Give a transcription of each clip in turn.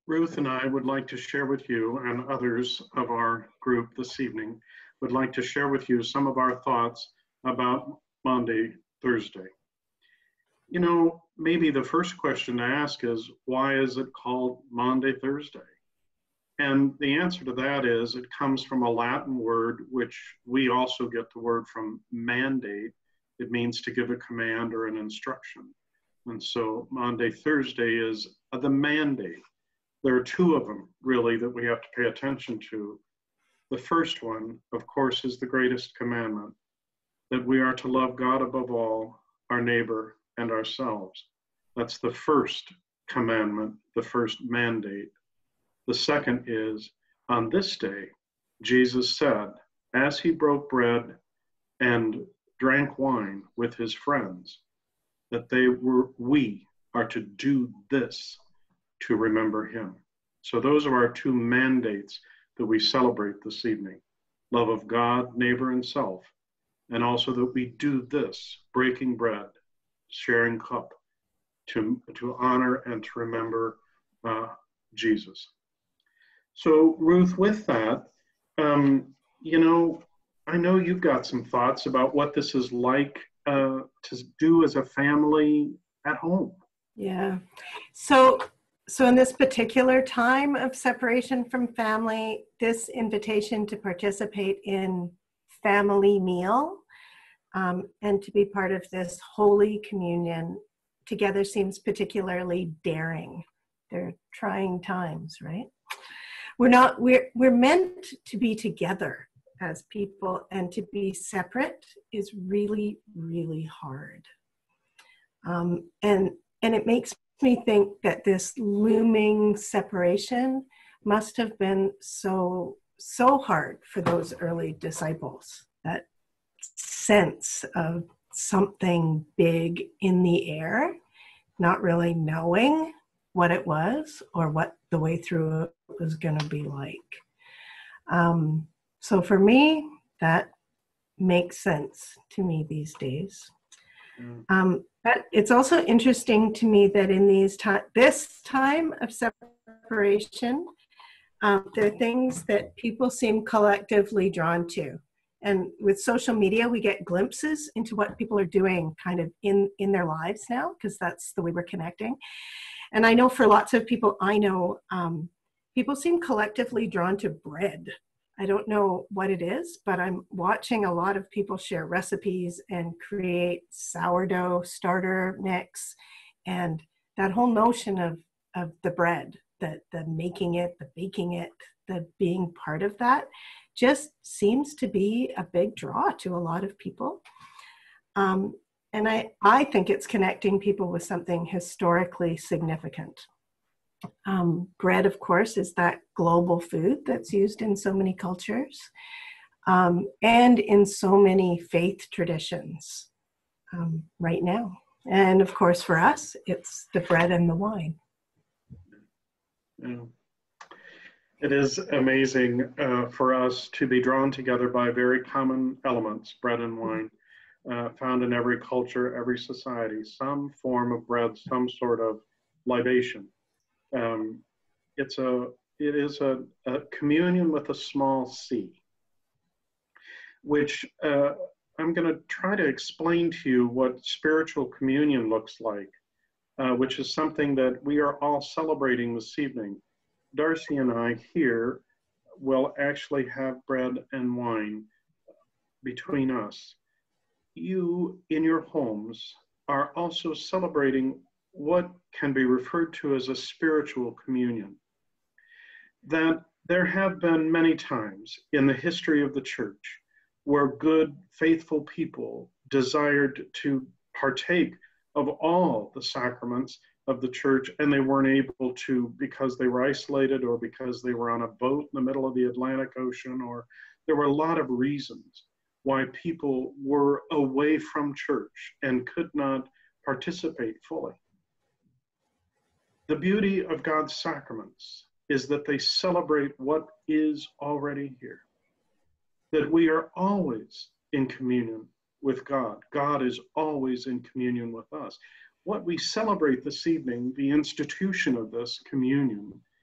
Ruth and I would like to share with you and others of our group this evening, would like to share with you some of our thoughts about Maundy Thursday. You know, maybe the first question to ask is, why is it called Maundy Thursday? And the answer to that is it comes from a Latin word, which we also get the word from mandate. It means to give a command or an instruction. And so Maundy Thursday is the mandate. There are two of them, really, that we have to pay attention to. The first one, of course, is the greatest commandment, that we are to love God above all, our neighbor, and ourselves. That's the first commandment, the first mandate. The second is, on this day, Jesus said, as he broke bread and drank wine with his friends, that we are to do this to remember him. So those are our two mandates that we celebrate this evening: love of God, neighbor, and self, and also that we do this, breaking bread, sharing cup, to honor and to remember Jesus. So Ruth, with that, you know, I know you've got some thoughts about what this is like to do as a family at home. Yeah. So in this particular time of separation from family, this invitation to participate in family meal and to be part of this Holy Communion together seems particularly daring. They're trying times, right? We're meant to be together as people, and to be separate is really, really hard. And it makes me think that this looming separation must have been so hard for those early disciples. That sense of something big in the air, not really knowing what it was or what the way through it was going to be like. So for me, that makes sense to me these days. But it's also interesting to me that in this time of separation, there are things that people seem collectively drawn to. And with social media, we get glimpses into what people are doing kind of in their lives now, because that's the way we're connecting. And I know for lots of people I know, people seem collectively drawn to bread. I don't know what it is, but I'm watching a lot of people share recipes and create sourdough starter mix. And that whole notion of the bread, the making it, the baking it, the being part of that just seems to be a big draw to a lot of people. And I think it's connecting people with something historically significant. Bread, of course, is that global food that's used in so many cultures and in so many faith traditions right now. And of course, for us, it's the bread and the wine. Yeah. It is amazing for us to be drawn together by very common elements, bread and wine, found in every culture, every society, some form of bread, some sort of libation. It is a communion with a small c, which I'm going to try to explain to you what spiritual communion looks like, which is something that we are all celebrating this evening. Darcy and I here will actually have bread and wine between us. You, in your homes, are also celebrating what can be referred to as a spiritual communion. That there have been many times in the history of the church where good, faithful people desired to partake of all the sacraments of the church, and they weren't able to because they were isolated or because they were on a boat in the middle of the Atlantic Ocean, or there were a lot of reasons why people were away from church and could not participate fully. The beauty of God's sacraments is that they celebrate what is already here, that we are always in communion with God. God is always in communion with us. What we celebrate this evening, the institution of this communion,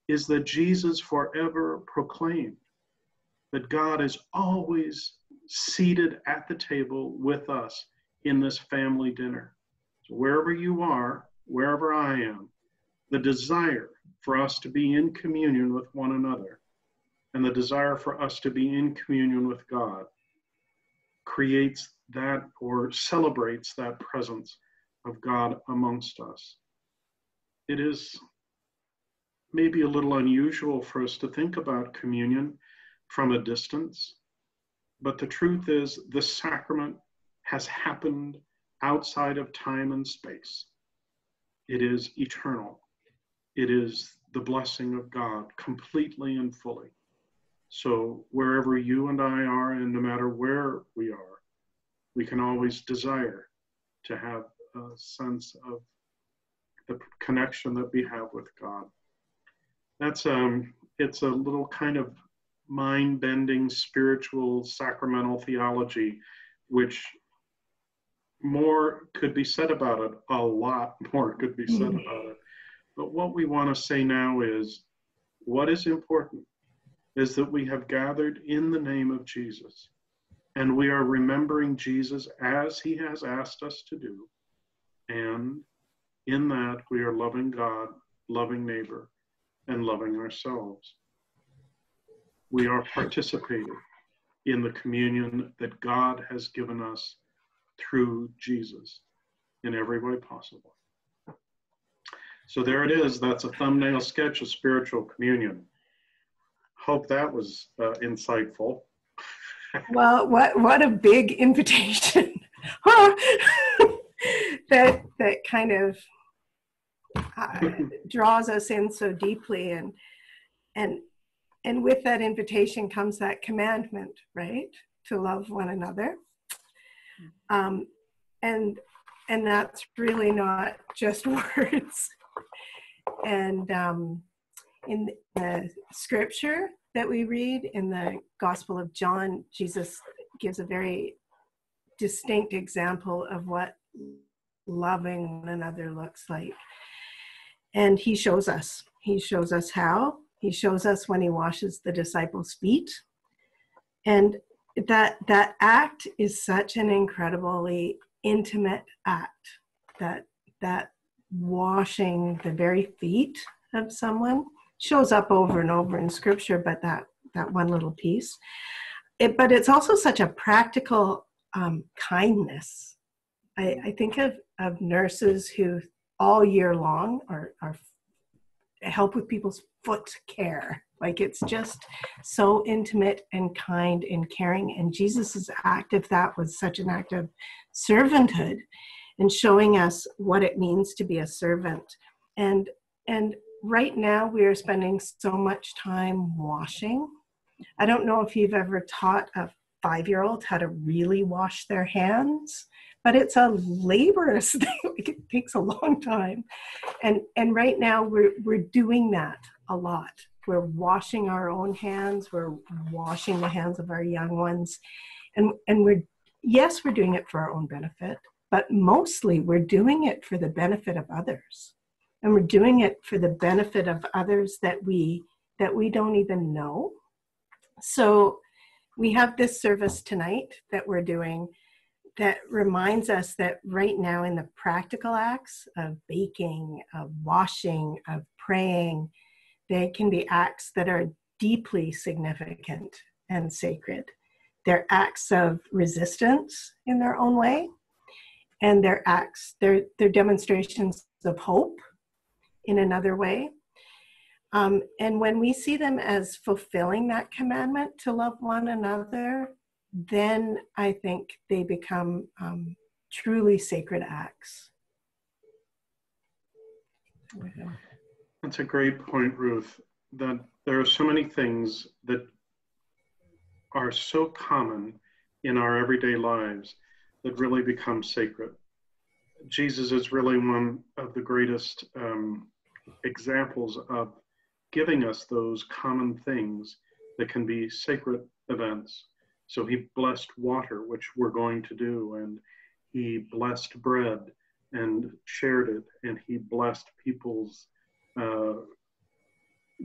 is that Jesus forever proclaimed that God is always seated at the table with us in this family dinner. So wherever you are, wherever I am, the desire for us to be in communion with one another and the desire for us to be in communion with God creates that or celebrates that presence of God amongst us. It is maybe a little unusual for us to think about communion from a distance, but the truth is the sacrament has happened outside of time and space. It is eternal. It is the blessing of God completely and fully. So wherever you and I are, and no matter where we are, we can always desire to have a sense of the connection that we have with God. That's it's a little kind of mind-bending spiritual sacramental theology, which more could be said about it. A lot more could be said about it. But what we want to say now is, what is important is that we have gathered in the name of Jesus, and we are remembering Jesus as he has asked us to do. And in that, we are loving God, loving neighbor, and loving ourselves. We are participating in the communion that God has given us through Jesus in every way possible. So there it is. That's a thumbnail sketch of spiritual communion. Hope that was insightful. Well, what a big invitation. that kind of draws us in so deeply, and with that invitation comes that commandment, right? To love one another. And that's really not just words. And in the scripture that we read in the Gospel of John, Jesus gives a very distinct example of what loving one another looks like. And he shows us. He shows us how. He shows us when he washes the disciples' feet. And that act is such an incredibly intimate act, that washing the very feet of someone shows up over and over in scripture, but that one little piece. But it's also such a practical kindness. I think of nurses who all year long are help with people's foot care. Like, it's just so intimate and kind and caring. And Jesus's act of that was such an act of servanthood and showing us what it means to be a servant. And right now we are spending so much time washing. I don't know if you've ever taught a 5-year-old how to really wash their hands, but it's a laborious thing. It takes a long time. And right now we're doing that a lot. We're washing our own hands. We're washing the hands of our young ones. And we're doing it for our own benefit, but mostly we're doing it for the benefit of others. And we're doing it for the benefit of others that we don't even know. So we have this service tonight that we're doing that reminds us that right now in the practical acts of baking, of washing, of praying, they can be acts that are deeply significant and sacred. They're acts of resistance in their own way, and they're demonstrations of hope in another way. And when we see them as fulfilling that commandment to love one another, then I think they become truly sacred acts. That's a great point, Ruth, that there are so many things that are so common in our everyday lives that really become sacred. Jesus is really one of the greatest examples of giving us those common things that can be sacred events. So he blessed water, which we're going to do, and he blessed bread and shared it, and he blessed people's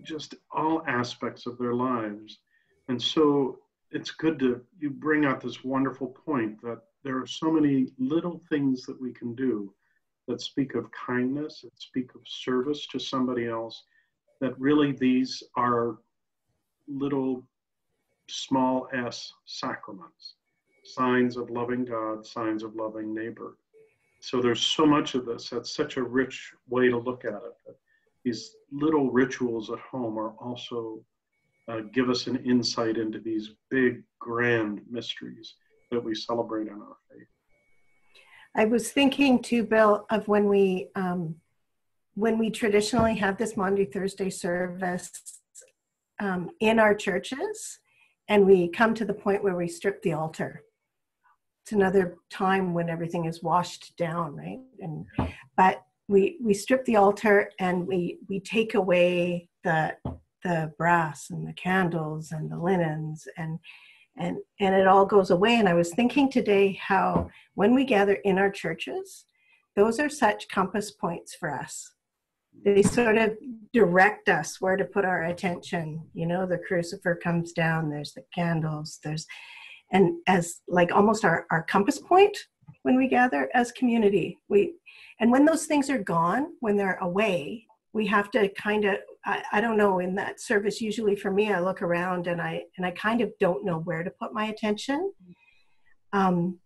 just all aspects of their lives. And so it's good you bring out this wonderful point that there are so many little things that we can do that speak of kindness, that speak of service to somebody else, that really these are little small s sacraments, signs of loving God, signs of loving neighbor. So there's so much of this. That's such a rich way to look at it. That these little rituals at home are also give us an insight into these big, grand mysteries that we celebrate in our faith. I was thinking too, Bill, of when we traditionally have this Maundy Thursday service in our churches, and we come to the point where we strip the altar. It's another time when everything is washed down, right? But we strip the altar and we take away the brass and the candles and the linens and it all goes away. And I was thinking today how when we gather in our churches, those are such compass points for us. They sort of direct us where to put our attention. You know, the crucifer comes down, there's the candles, and as like almost our compass point when we gather as community. And when those things are gone, when they're away, we have to kind of, I don't know, in that service, usually for me, I look around and I kind of don't know where to put my attention. And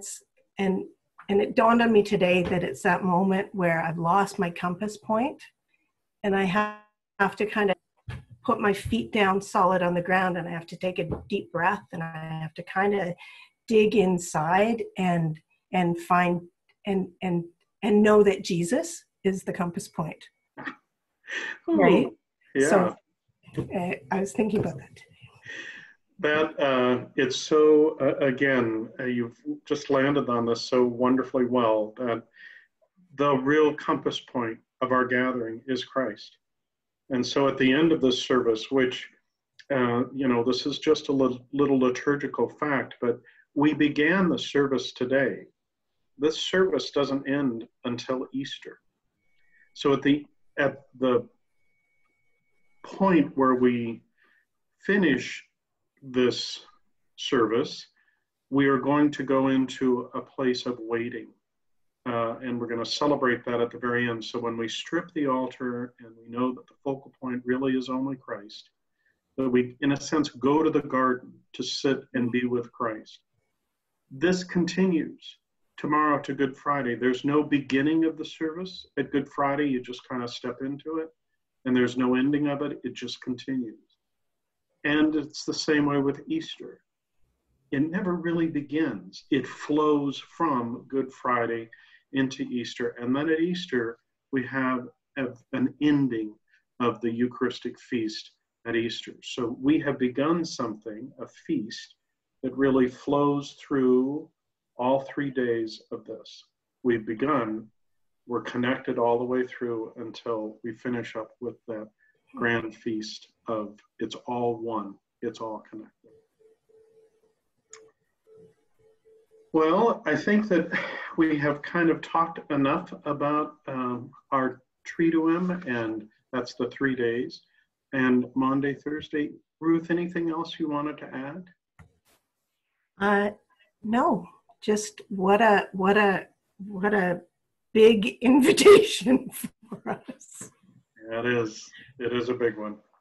it dawned on me today that it's that moment where I've lost my compass point and I have to kind of put my feet down solid on the ground, and I have to take a deep breath, and I have to kind of dig inside and find and know that Jesus is the compass point. Right? Yeah. So I was thinking about that today. That it's so, again, you've just landed on this so wonderfully well, that the real compass point of our gathering is Christ. And so at the end of this service, which, this is just a little liturgical fact, but we began the service today. This service doesn't end until Easter. So at the point where we finish this service, we are going to go into a place of waiting. And we're going to celebrate that at the very end. So when we strip the altar and we know that the focal point really is only Christ, that we, in a sense, go to the garden to sit and be with Christ. This continues tomorrow to Good Friday. There's no beginning of the service at Good Friday. You just kind of step into it. And there's no ending of it. It just continues. And it's the same way with Easter. It never really begins. It flows from Good Friday into Easter. And then at Easter, we have an ending of the Eucharistic feast at Easter. So we have begun something, a feast, that really flows through all 3 days of this. We've begun, we're connected all the way through until we finish up with that grand feast of it's all one, it's all connected. Well, I think that we have kind of talked enough about our Triduum, and that's the 3 days, and Maundy, Thursday. Ruth, anything else you wanted to add? No, just what a big invitation for us. Yeah, it is a big one.